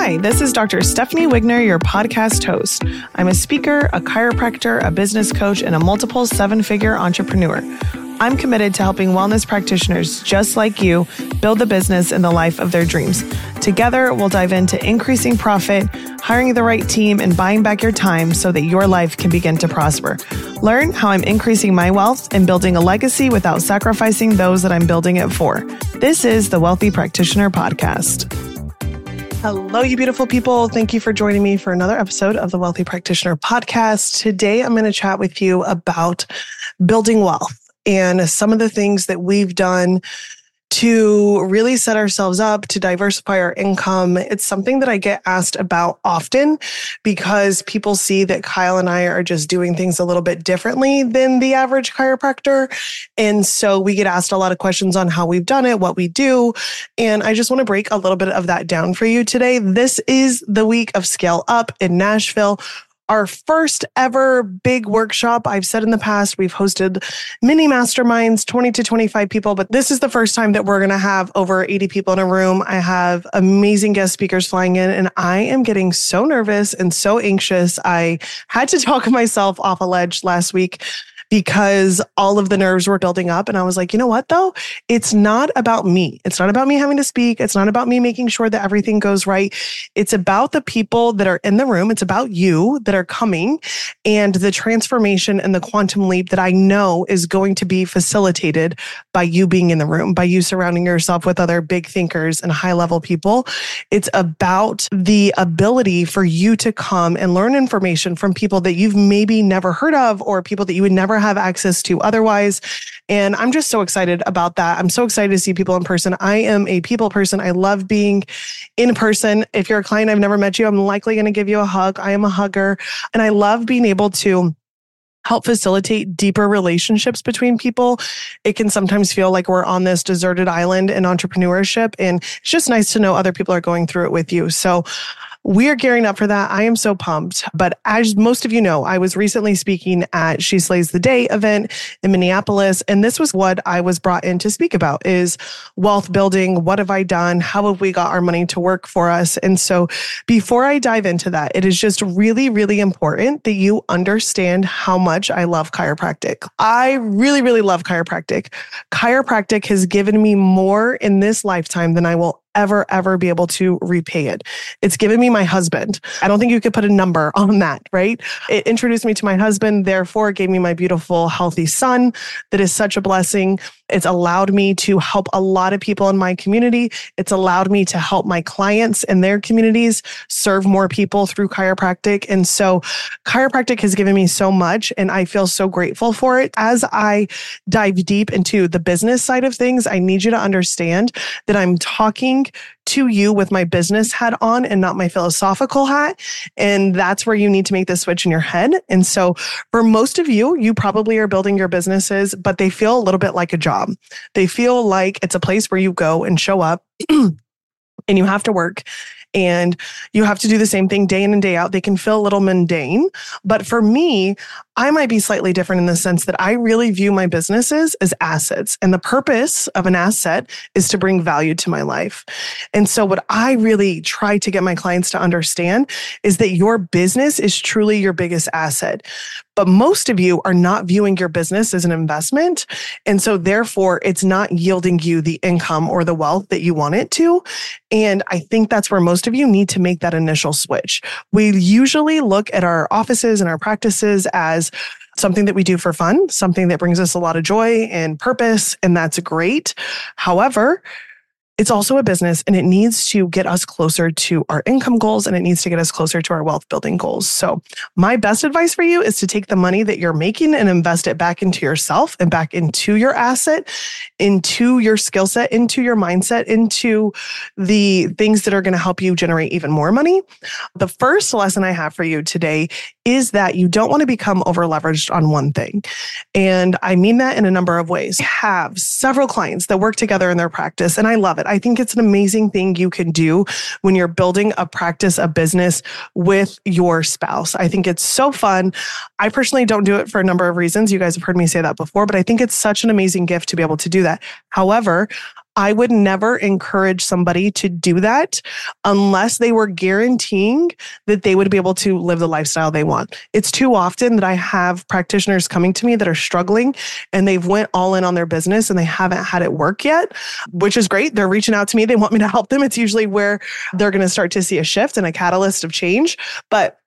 Hi, this is Dr. Stephanie Wigner, your podcast host. I'm a speaker, a chiropractor, a business coach, and a multiple seven-figure entrepreneur. I'm committed to helping wellness practitioners just like you build the business and the life of their dreams. Together, we'll dive into increasing profit, hiring the right team, and buying back your time so that your life can begin to prosper. Learn how I'm increasing my wealth and building a legacy without sacrificing those that I'm building it for. This is the Wealthy Practitioner Podcast. Hello, you beautiful people. Thank you for joining me for another episode of the Wealthy Practitioner Podcast. Today, I'm going to chat with you about building wealth and some of the things that we've done to really set ourselves up to diversify our income. It's something that I get asked about often because people see that Kyle and I are just doing things a little bit differently than the average chiropractor. And so we get asked a lot of questions on how we've done it, what we do. And I just want to break a little bit of that down for you today. This is the week of Scale Up in Nashville. Our first ever big workshop. I've said in the past, we've hosted mini masterminds, 20 to 25 people, but this is the first time that we're going to have over 80 people in a room. I have amazing guest speakers flying in, and I am getting so nervous and so anxious. I had to talk myself off a ledge last week because all of the nerves were building up. And I was like, you know what, though? It's not about me. It's not about me having to speak. It's not about me making sure that everything goes right. It's about the people that are in the room. It's about you that are coming and the transformation and the quantum leap that I know is going to be facilitated by you being in the room, by you surrounding yourself with other big thinkers and high-level people. It's about the ability for you to come and learn information from people that you've maybe never heard of or people that you would never have access to otherwise. And I'm just so excited about that. I'm so excited to see people in person. I am a people person. I love being in person. If you're a client, I've never met you, I'm likely going to give you a hug. I am a hugger. And I love being able to help facilitate deeper relationships between people. It can sometimes feel like we're on this deserted island in entrepreneurship. And it's just nice to know other people are going through it with you. So we are gearing up for that. I am so pumped. But as most of you know, I was recently speaking at She Slays the Day event in Minneapolis. And this was what I was brought in to speak about is wealth building. What have I done? How have we got our money to work for us? And so before I dive into that, it is just really, really important that you understand how much I love chiropractic. I really, really love chiropractic. Chiropractic has given me more in this lifetime than I will ever be able to repay it. It's given me my husband. I don't think you could put a number on that, right? It introduced me to my husband, therefore gave me my beautiful, healthy son. That is such a blessing. It's allowed me to help a lot of people in my community. It's allowed me to help my clients in their communities serve more people through chiropractic. And so chiropractic has given me so much, and I feel so grateful for it. As I dive deep into the business side of things, I need you to understand that I'm talking to you with my business hat on and not my philosophical hat. And that's where you need to make the switch in your head. And so for most of you, you probably are building your businesses, but they feel a little bit like a job. They feel like it's a place where you go and show up and you have to work. And you have to do the same thing day in and day out. They can feel a little mundane. But for me, I might be slightly different in the sense that I really view my businesses as assets. And the purpose of an asset is to bring value to my life. And so what I really try to get my clients to understand is that your business is truly your biggest asset. But most of you are not viewing your business as an investment. And so therefore, it's not yielding you the income or the wealth that you want it to. And I think that's where most of you need to make that initial switch. We usually look at our offices and our practices as something that we do for fun, something that brings us a lot of joy and purpose, and that's great. However, it's also a business and it needs to get us closer to our income goals and it needs to get us closer to our wealth building goals. So my best advice for you is to take the money that you're making and invest it back into yourself and back into your asset, into your skill set, into your mindset, into the things that are going to help you generate even more money. The first lesson I have for you today is that you don't want to become over leveraged on one thing. And I mean that in a number of ways. I have several clients that work together in their practice, and I love it. I think it's an amazing thing you can do when you're building a practice, a business with your spouse. I think it's so fun. I personally don't do it for a number of reasons. You guys have heard me say that before, but I think it's such an amazing gift to be able to do that. However, I would never encourage somebody to do that unless they were guaranteeing that they would be able to live the lifestyle they want. It's too often that I have practitioners coming to me that are struggling and they've went all in on their business and they haven't had it work yet, which is great. They're reaching out to me. They want me to help them. It's usually where they're going to start to see a shift and a catalyst of change. But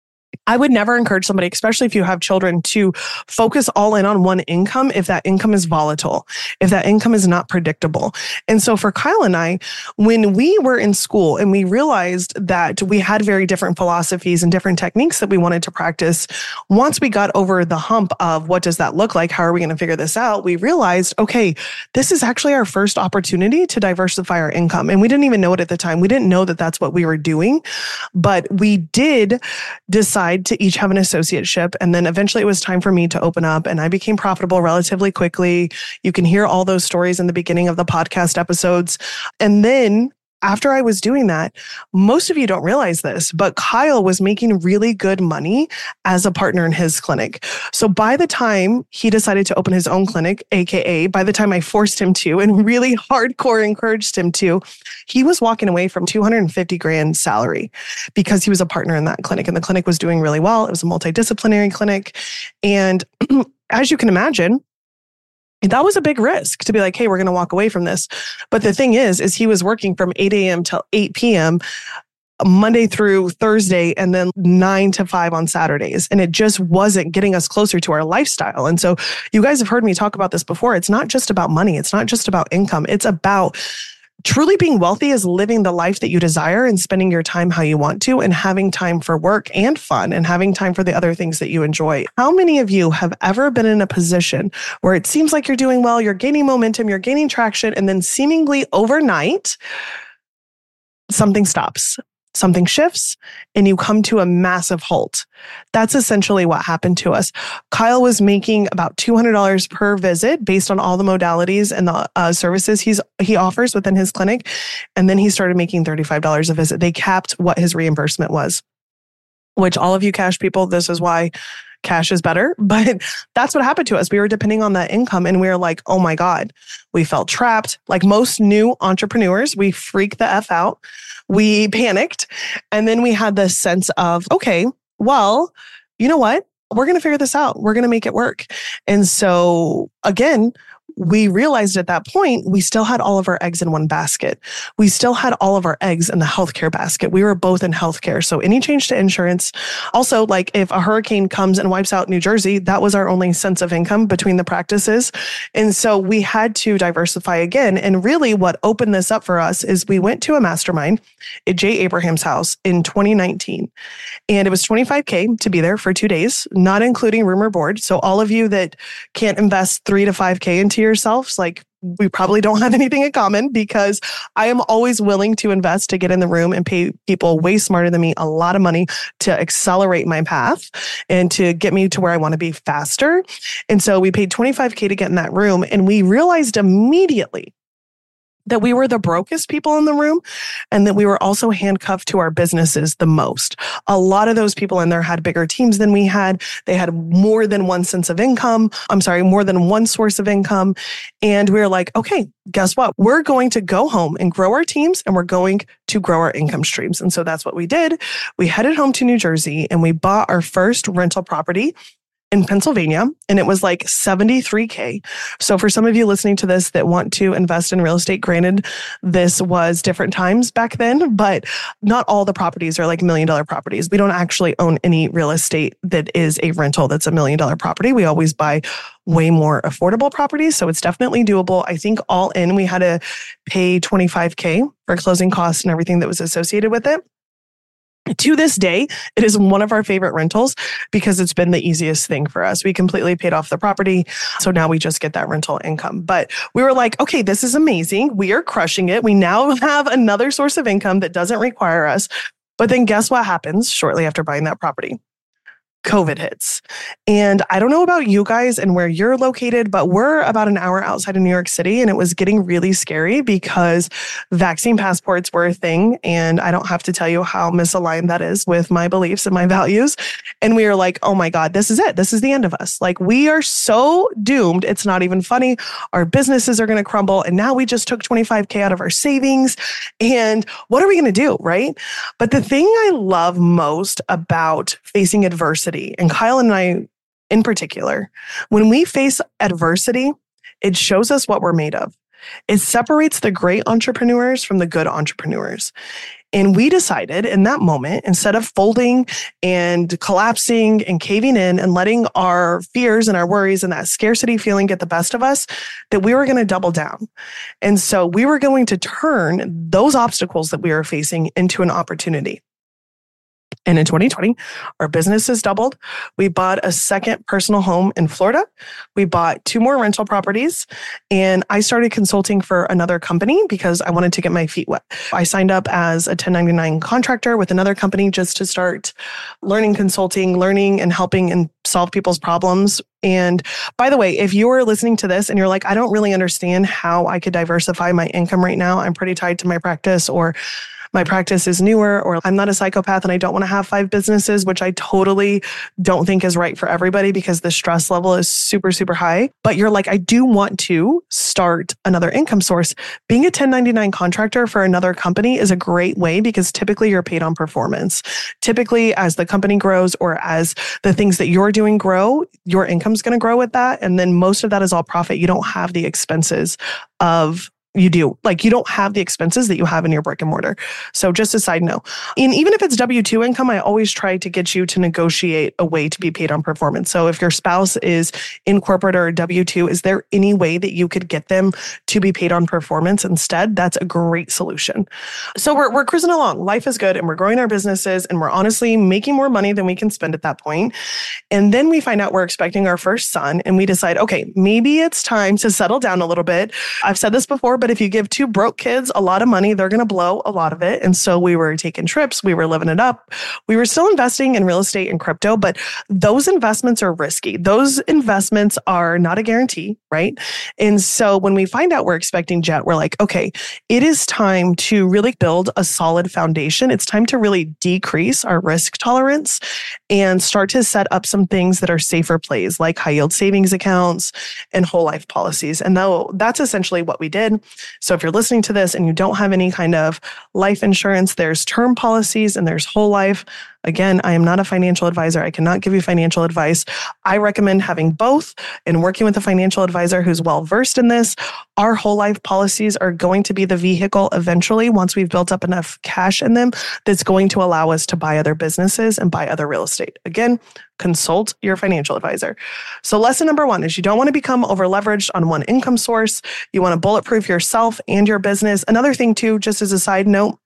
I would never encourage somebody, especially if you have children, to focus all in on one income if that income is volatile, if that income is not predictable. And so for Kyle and I, when we were in school and we realized that we had very different philosophies and different techniques that we wanted to practice, once we got over the hump of what does that look like? How are we going to figure this out? We realized, okay, this is actually our first opportunity to diversify our income. And we didn't even know it at the time. We didn't know that that's what we were doing, but we did decide to each have an associateship. And then eventually it was time for me to open up and I became profitable relatively quickly. You can hear all those stories in the beginning of the podcast episodes. And then after I was doing that, most of you don't realize this, but Kyle was making really good money as a partner in his clinic. So by the time he decided to open his own clinic, AKA by the time I forced him to and really hardcore encouraged him to, he was walking away from $250,000 salary because he was a partner in that clinic and the clinic was doing really well. It was a multidisciplinary clinic. And as you can imagine, that was a big risk to be like, hey, we're going to walk away from this. But the thing is he was working from 8 a.m. till 8 p.m. Monday through Thursday, and then 9 to 5 on Saturdays. And it just wasn't getting us closer to our lifestyle. And so you guys have heard me talk about this before. It's not just about money. It's not just about income. It's about truly being wealthy is living the life that you desire and spending your time how you want to and having time for work and fun and having time for the other things that you enjoy. How many of you have ever been in a position where it seems like you're doing well, you're gaining momentum, you're gaining traction, and then seemingly overnight, something stops? Something shifts and you come to a massive halt. That's essentially what happened to us. Kyle was making about $200 per visit based on all the modalities and the services he offers within his clinic. And then he started making $35 a visit. They capped what his reimbursement was, which all of you cash people, this is why cash is better. But that's what happened to us. We were depending on that income and we were like, oh my God, we felt trapped. Like most new entrepreneurs, we freaked the F out. We panicked. And then we had this sense of, okay, well, you know what? We're going to figure this out. We're going to make it work. And so again, we realized at that point, we still had all of our eggs in one basket. We still had all of our eggs in the healthcare basket. We were both in healthcare. So any change to insurance, also like if a hurricane comes and wipes out New Jersey, that was our only sense of income between the practices. And so we had to diversify again. And really what opened this up for us is we went to a mastermind at Jay Abraham's house in 2019. And it was $25,000 to be there for 2 days, not including room or board. So all of you that can't invest $3,000 to $5,000 into yourselves, like we probably don't have anything in common because I am always willing to invest to get in the room and pay people way smarter than me a lot of money to accelerate my path and to get me to where I want to be faster. And so we paid $25,000 to get in that room. And we realized immediately that we were the brokest people in the room and that we were also handcuffed to our businesses the most. A lot of those people in there had bigger teams than we had. They had more than one sense of income. More than one source of income. And we were like, okay, guess what? We're going to go home and grow our teams and we're going to grow our income streams. And so that's what we did. We headed home to New Jersey and we bought our first rental property in Pennsylvania, and it was like $73,000. So for some of you listening to this that want to invest in real estate, granted, this was different times back then, but not all the properties are like $1 million properties. We don't actually own any real estate that is a rental that's $1 million property. We always buy way more affordable properties. So it's definitely doable. I think all in, we had to pay $25,000 for closing costs and everything that was associated with it. To this day, it is one of our favorite rentals because it's been the easiest thing for us. We completely paid off the property. So now we just get that rental income. But we were like, okay, this is amazing. We are crushing it. We now have another source of income that doesn't require us. But then guess what happens shortly after buying that property? COVID hits. And I don't know about you guys and where you're located, but we're about an hour outside of New York City, and it was getting really scary because vaccine passports were a thing. And I don't have to tell you how misaligned that is with my beliefs and my values. And we were like, oh my God, this is it. This is the end of us. Like, we are so doomed. It's not even funny. Our businesses are going to crumble. And now we just took 25K out of our savings. And what are we going to do? Right. But the thing I love most about facing adversity, and Kyle and I in particular, when we face adversity, it shows us what we're made of. It separates the great entrepreneurs from the good entrepreneurs. And we decided in that moment, instead of folding and collapsing and caving in and letting our fears and our worries and that scarcity feeling get the best of us, that we were going to double down. And so we were going to turn those obstacles that we were facing into an opportunity. And in 2020, our business has doubled. We bought a second personal home in Florida. We bought 2 more rental properties. And I started consulting for another company because I wanted to get my feet wet. I signed up as a 1099 contractor with another company just to start learning consulting, learning and helping and solve people's problems. And by the way, if you are listening to this and you're like, I don't really understand how I could diversify my income right now, I'm pretty tied to my practice, or my practice is newer, or I'm not a psychopath and I don't want to have 5 businesses, which I totally don't think is right for everybody because the stress level is super, super high. But you're like, I do want to start another income source. Being a 1099 contractor for another company is a great way because typically you're paid on performance. Typically, as the company grows or as the things that you're doing grow, your income's going to grow with that. And then most of that is all profit. You don't have the expenses of you don't have the expenses that you have in your brick and mortar. So just a side note. And even if it's W-2 income, I always try to get you to negotiate a way to be paid on performance. So if your spouse is in corporate or W-2, is there any way that you could get them to be paid on performance instead? That's a great solution. So we're cruising along. Life is good and we're growing our businesses and we're honestly making more money than we can spend at that point. And then we find out we're expecting our first son and we decide, okay, maybe it's time to settle down a little bit. I've said this before, but if you give 2 broke kids a lot of money, they're going to blow a lot of it. And so we were taking trips, we were living it up. We were still investing in real estate and crypto, but those investments are risky. Those investments are not a guarantee, right? And so when we find out we're expecting Jet, we're like, okay, it is time to really build a solid foundation. It's time to really decrease our risk tolerance and start to set up some things that are safer plays like high yield savings accounts and whole life policies. And that's essentially what we did. So if you're listening to this and you don't have any kind of life insurance, there's term policies and there's whole life. Again, I am not a financial advisor. I cannot give you financial advice. I recommend having both and working with a financial advisor who's well-versed in this. Our whole life policies are going to be the vehicle eventually, once we've built up enough cash in them, that's going to allow us to buy other businesses and buy other real estate. Again, consult your financial advisor. So lesson number 1 is you don't want to become over-leveraged on one income source. You want to bulletproof yourself and your business. Another thing too, just as a side note,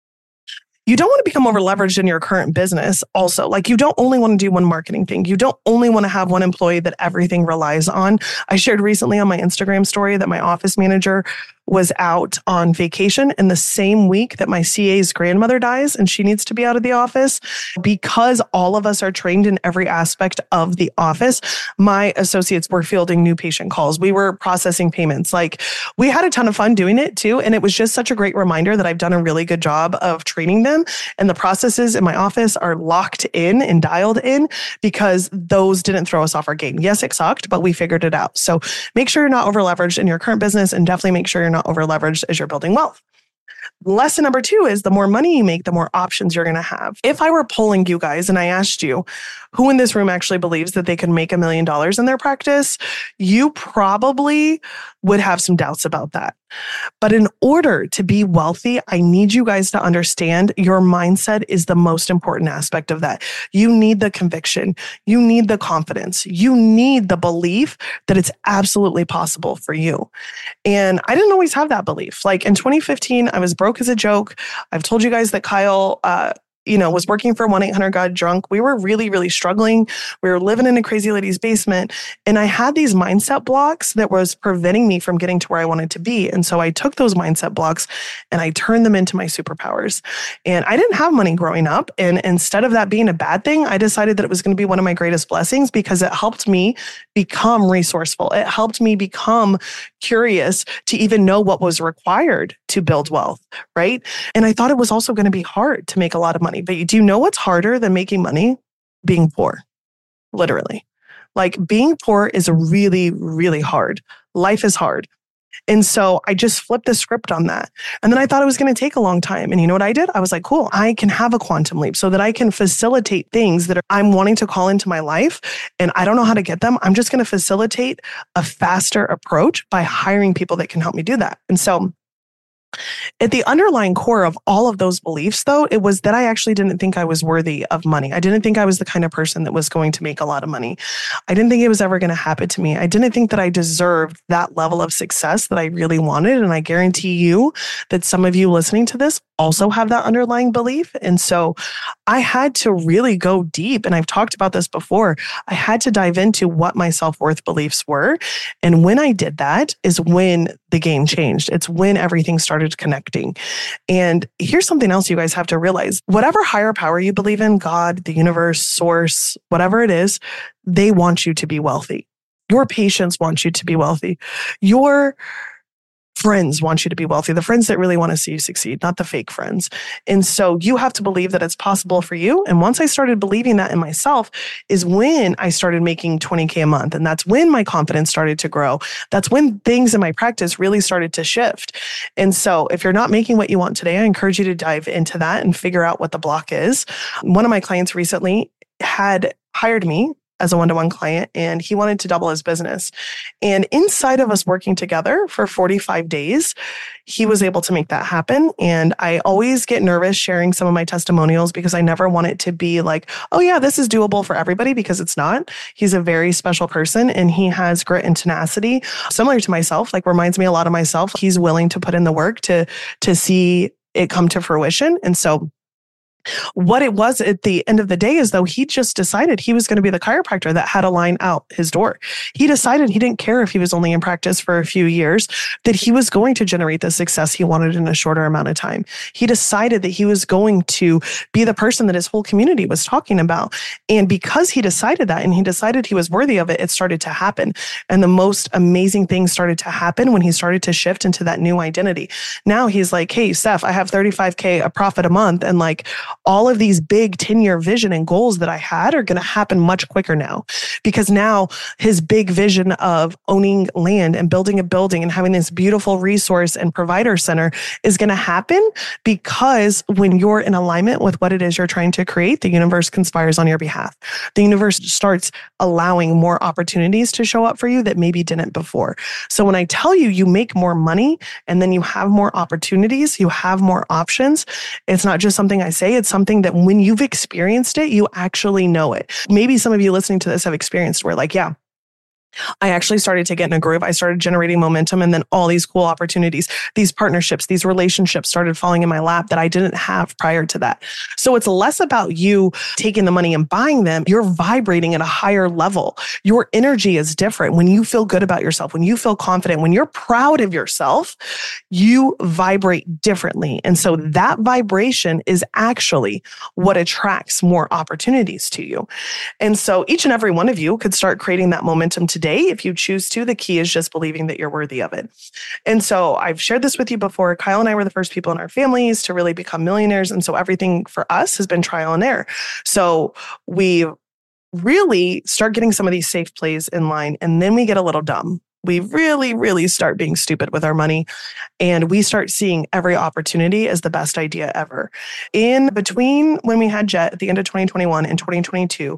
you don't want to become over leveraged in your current business also. Like, you don't only want to do one marketing thing. You don't only want to have one employee that everything relies on. I shared recently on my Instagram story that my office manager was out on vacation in the same week that my CA's grandmother dies and she needs to be out of the office. Because all of us are trained in every aspect of the office, my associates were fielding new patient calls. We were processing payments. Like, we had a ton of fun doing it too. And it was just such a great reminder that I've done a really good job of training them. And the processes in my office are locked in and dialed in because those didn't throw us off our game. Yes, it sucked, but we figured it out. So make sure you're not over leveraged in your current business and definitely make sure you're not over leveraged as you're building wealth. Lesson number 2 is the more money you make, the more options you're going to have. If I were polling you guys and I asked you who in this room actually believes that they can make $1 million in their practice, you probably would have some doubts about that. But in order to be wealthy, I need you guys to understand your mindset is the most important aspect of that. You need the conviction. You need the confidence. You need the belief that it's absolutely possible for you. And I didn't always have that belief. Like in 2015, I was broke as a joke. I've told you guys that Kyle was working for 1-800-GOT-DRUNK. We were really, really struggling. We were living in a crazy lady's basement. And I had these mindset blocks that was preventing me from getting to where I wanted to be. And so I took those mindset blocks and I turned them into my superpowers. And I didn't have money growing up. And instead of that being a bad thing, I decided that it was going to be one of my greatest blessings because it helped me become resourceful. It helped me become curious to even know what was required to build wealth, right? And I thought it was also going to be hard to make a lot of money. But do you know what's harder than making money? Being poor, literally. Like being poor is really, really hard. Life is hard. And so I just flipped the script on that. And then I thought it was going to take a long time. And you know what I did? I was like, cool, I can have a quantum leap so that I can facilitate things that I'm wanting to call into my life. And I don't know how to get them. I'm just going to facilitate a faster approach by hiring people that can help me do that. And so at the underlying core of all of those beliefs, though, it was that I actually didn't think I was worthy of money. I didn't think I was the kind of person that was going to make a lot of money. I didn't think it was ever going to happen to me. I didn't think that I deserved that level of success that I really wanted. And I guarantee you that some of you listening to this also have that underlying belief. And so I had to really go deep. And I've talked about this before. I had to dive into what my self-worth beliefs were. And when I did that is when the game changed. It's when everything started connecting. And here's something else you guys have to realize. Whatever higher power you believe in, God, the universe, source, whatever it is, they want you to be wealthy. Your patients want you to be wealthy. Your friends want you to be wealthy, the friends that really want to see you succeed, not the fake friends. And so you have to believe that it's possible for you. And once I started believing that in myself is when I started making $20K a month. And that's when my confidence started to grow. That's when things in my practice really started to shift. And so if you're not making what you want today, I encourage you to dive into that and figure out what the block is. One of my clients recently had hired me as a one-to-one client, and he wanted to double his business. And inside of us working together for 45 days, he was able to make that happen. And I always get nervous sharing some of my testimonials because I never want it to be like, oh yeah, this is doable for everybody, because it's not. He's a very special person and he has grit and tenacity, similar to myself, like reminds me a lot of myself. He's willing to put in the work to see it come to fruition. And so what it was at the end of the day is, though, he just decided he was going to be the chiropractor that had a line out his door. He decided he didn't care if he was only in practice for a few years, that he was going to generate the success he wanted in a shorter amount of time. He decided that he was going to be the person that his whole community was talking about. And because he decided that and he decided he was worthy of it, it started to happen. And the most amazing things started to happen when he started to shift into that new identity. Now he's like, hey, Steph, I have $35K a profit a month. And like, all of these big 10-year vision and goals that I had are going to happen much quicker now, because now his big vision of owning land and building a building and having this beautiful resource and provider center is going to happen, because when you're in alignment with what it is you're trying to create, the universe conspires on your behalf. The universe starts allowing more opportunities to show up for you that maybe didn't before. So when I tell you, you make more money and then you have more opportunities, you have more options, it's not just something I say, it's something that when you've experienced it, you actually know it. Maybe some of you listening to this have experienced where like, yeah, I actually started to get in a groove. I started generating momentum, and then all these cool opportunities, these partnerships, these relationships started falling in my lap that I didn't have prior to that. So it's less about you taking the money and buying them. You're vibrating at a higher level. Your energy is different. When you feel good about yourself, when you feel confident, when you're proud of yourself, you vibrate differently. And so that vibration is actually what attracts more opportunities to you. And so each and every one of you could start creating that momentum today if you choose to. The key is just believing that you're worthy of it. And so I've shared this with you before. Kyle and I were the first people in our families to really become millionaires. And so everything for us has been trial and error. So we really start getting some of these safe plays in line, and then we get a little dumb. We really, really start being stupid with our money, and we start seeing every opportunity as the best idea ever. In between when we had Jet at the end of 2021 and 2022,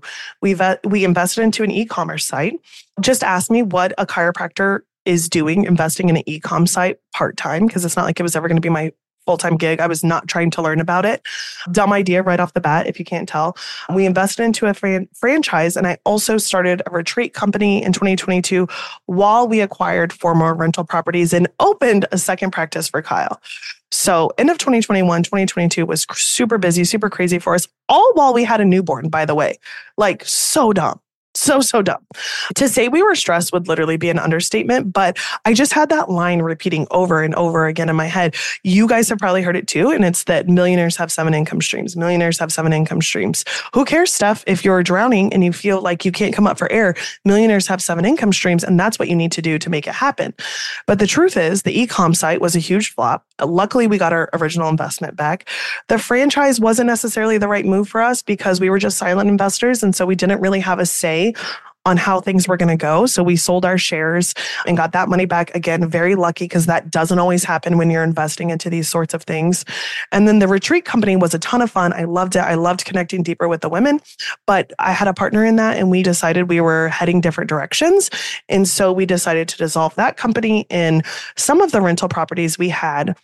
we invested into an e-commerce site. Just ask me what a chiropractor is doing, investing in an e-com site part-time, because it's not like it was ever going to be my full-time gig. I was not trying to learn about it. Dumb idea right off the bat, if you can't tell. We invested into a franchise, and I also started a retreat company in 2022 while we acquired 4 more rental properties and opened a second practice for Kyle. So end of 2021, 2022 was super busy, super crazy for us, all while we had a newborn, by the way. Like, so dumb. So dumb. To say we were stressed would literally be an understatement, but I just had that line repeating over and over again in my head. You guys have probably heard it too, and it's that millionaires have 7 income streams. Millionaires have 7 income streams. Who cares, Steph, if you're drowning and you feel like you can't come up for air? Millionaires have 7 income streams, and that's what you need to do to make it happen. But the truth is, the e-com site was a huge flop. Luckily, we got our original investment back. The franchise wasn't necessarily the right move for us because we were just silent investors, and so we didn't really have a say on how things were going to go. So we sold our shares and got that money back. Again, very lucky because that doesn't always happen when you're investing into these sorts of things. And then the retreat company was a ton of fun. I loved it. I loved connecting deeper with the women, but I had a partner in that and we decided we were heading different directions. And so we decided to dissolve that company, and some of the rental properties we had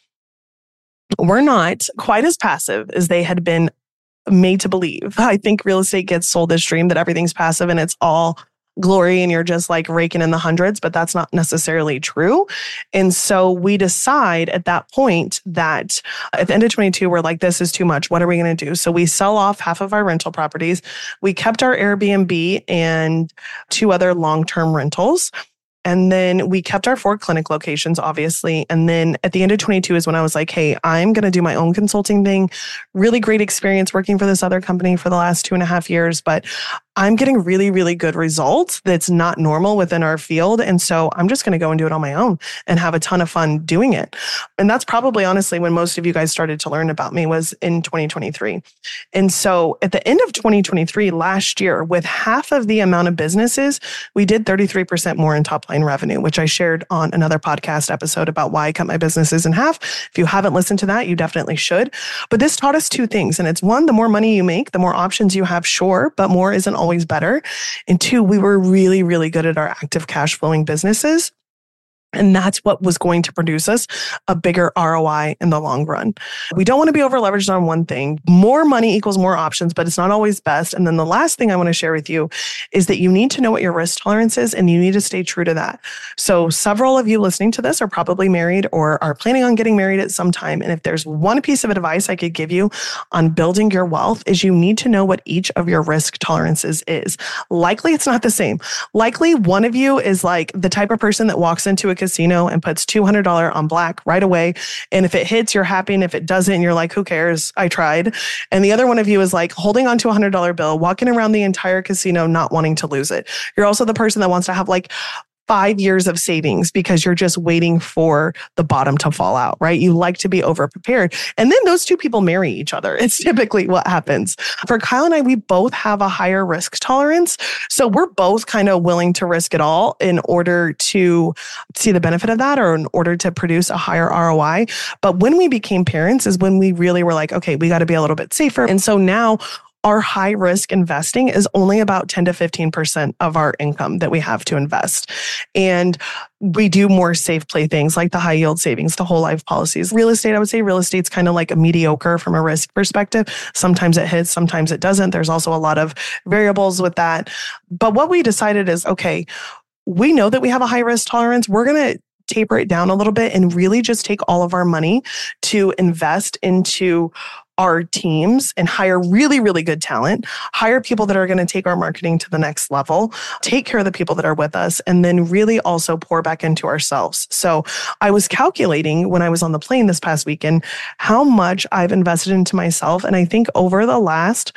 were not quite as passive as they had been made to believe. I think real estate gets sold this dream that everything's passive and it's all glory and you're just like raking in the hundreds, but that's not necessarily true. And so we decide at that point that at the end of 22, we're like, this is too much. What are we going to do? So we sell off half of our rental properties. We kept our Airbnb and 2 other long-term rentals. And then we kept our 4 clinic locations, obviously. And then at the end of 22 is when I was like, hey, I'm going to do my own consulting thing. Really great experience working for this other company for the last 2.5 years, but I'm getting really, really good results that's not normal within our field. And so I'm just going to go and do it on my own and have a ton of fun doing it. And that's probably honestly when most of you guys started to learn about me was in 2023. And so at the end of 2023, last year, with half of the amount of businesses, we did 33% more in top line revenue, which I shared on another podcast episode about why I cut my businesses in half. If you haven't listened to that, you definitely should. But this taught us 2 things. And it's 1, the more money you make, the more options you have, sure, but more isn't always better. And 2, we were really, really good at our active cash flowing businesses. And that's what was going to produce us a bigger ROI in the long run. We don't want to be over leveraged on one thing. More money equals more options, but it's not always best. And then the last thing I want to share with you is that you need to know what your risk tolerance is and you need to stay true to that. So several of you listening to this are probably married or are planning on getting married at some time. And if there's one piece of advice I could give you on building your wealth is you need to know what each of your risk tolerances is. Likely it's not the same. Likely one of you is like the type of person that walks into a casino and puts $200 on black right away. And if it hits, you're happy. And if it doesn't, you're like, who cares? I tried. And the other one of you is like holding onto a $100 bill, walking around the entire casino, not wanting to lose it. You're also the person that wants to have like 5 years of savings because you're just waiting for the bottom to fall out, right? You like to be over prepared. And then those 2 people marry each other. It's typically what happens. For Kyle and I, we both have a higher risk tolerance. So we're both kind of willing to risk it all in order to see the benefit of that or in order to produce a higher ROI. But when we became parents is when we really were like, okay, we got to be a little bit safer. And so now our high risk investing is only about 10 to 15% of our income that we have to invest. And we do more safe play things like the high yield savings, the whole life policies. Real estate, I would say real estate's kind of like a mediocre from a risk perspective. Sometimes it hits, sometimes it doesn't. There's also a lot of variables with that. But what we decided is, okay, we know that we have a high risk tolerance. We're going to taper it down a little bit and really just take all of our money to invest into our teams and hire really, really good talent, hire people that are going to take our marketing to the next level, take care of the people that are with us, and then really also pour back into ourselves. So I was calculating when I was on the plane this past weekend how much I've invested into myself. And I think over the last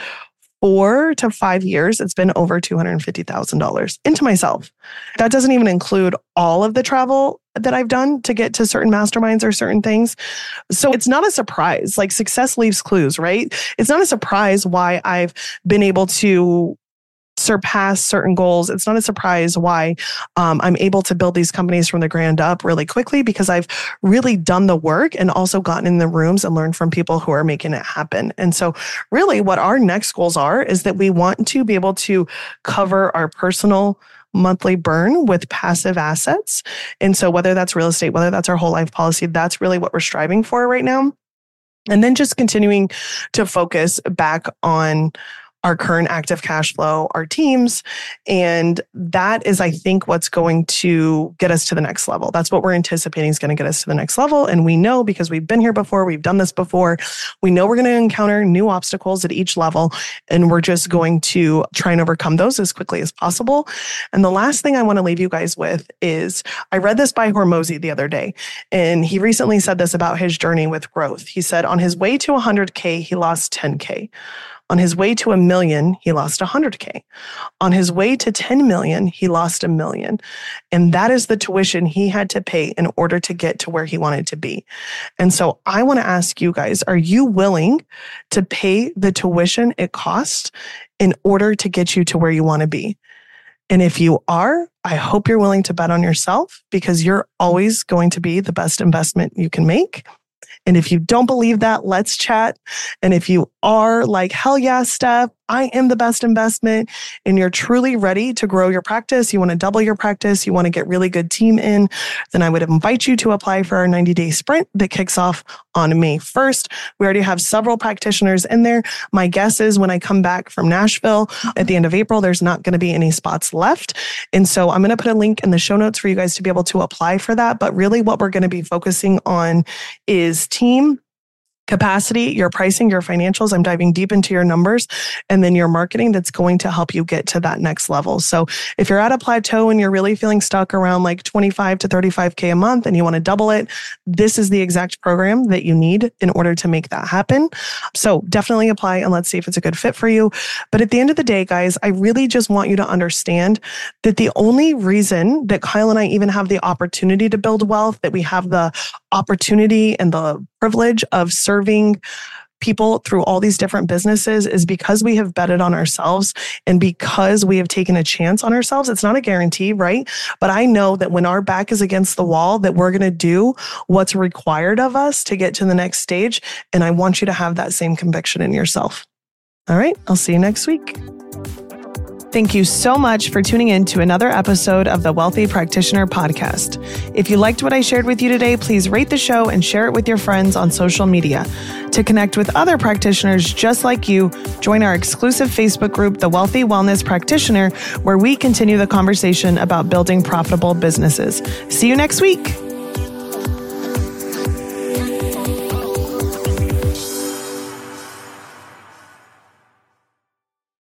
4 to 5 years, it's been over $250,000 into myself. That doesn't even include all of the travel that I've done to get to certain masterminds or certain things. So it's not a surprise. Like success leaves clues, right? It's not a surprise why I've been able to surpass certain goals. It's not a surprise why I'm able to build these companies from the ground up really quickly because I've really done the work and also gotten in the rooms and learned from people who are making it happen. And so really what our next goals are is that we want to be able to cover our personal monthly burn with passive assets. And so whether that's real estate, whether that's our whole life policy, that's really what we're striving for right now. And then just continuing to focus back on our current active cash flow, our teams. And that is, I think, what's going to get us to the next level. That's what we're anticipating is going to get us to the next level. And we know, because we've been here before, we've done this before, we know we're going to encounter new obstacles at each level. And we're just going to try and overcome those as quickly as possible. And the last thing I want to leave you guys with is, I read this by Hormozi the other day, and he recently said this about his journey with growth. He said, on his way to 100K, he lost 10K. On his way to 1 million, he lost 100K. On his way to 10 million, he lost 1 million. And that is the tuition he had to pay in order to get to where he wanted to be. And so I want to ask you guys, are you willing to pay the tuition it costs in order to get you to where you want to be? And if you are, I hope you're willing to bet on yourself, because you're always going to be the best investment you can make. And if you don't believe that, let's chat. And if you are like, hell yeah, Steph, I am the best investment, and you're truly ready to grow your practice, you want to double your practice, you want to get really good team in, then I would invite you to apply for our 90-day sprint that kicks off on May 1st. We already have several practitioners in there. My guess is when I come back from Nashville at the end of April, there's not going to be any spots left. And so I'm going to put a link in the show notes for you guys to be able to apply for that. But really what we're going to be focusing on is team, capacity, your pricing, your financials. I'm diving deep into your numbers, and then your marketing that's going to help you get to that next level. So if you're at a plateau and you're really feeling stuck around like 25 to 35K a month and you want to double it, this is the exact program that you need in order to make that happen. So definitely apply and let's see if it's a good fit for you. But at the end of the day, guys, I really just want you to understand that the only reason that Kyle and I even have the opportunity to build wealth, that we have the opportunity and the privilege of serving people through all these different businesses, is because we have betted on ourselves and because we have taken a chance on ourselves. It's not a guarantee, right? But I know that when our back is against the wall, that we're going to do what's required of us to get to the next stage. And I want you to have that same conviction in yourself. All right, I'll see you next week. Thank you so much for tuning in to another episode of the Wealthy Practitioner Podcast. If you liked what I shared with you today, please rate the show and share it with your friends on social media. To connect with other practitioners just like you, join our exclusive Facebook group, The Wealthy Wellness Practitioner, where we continue the conversation about building profitable businesses. See you next week.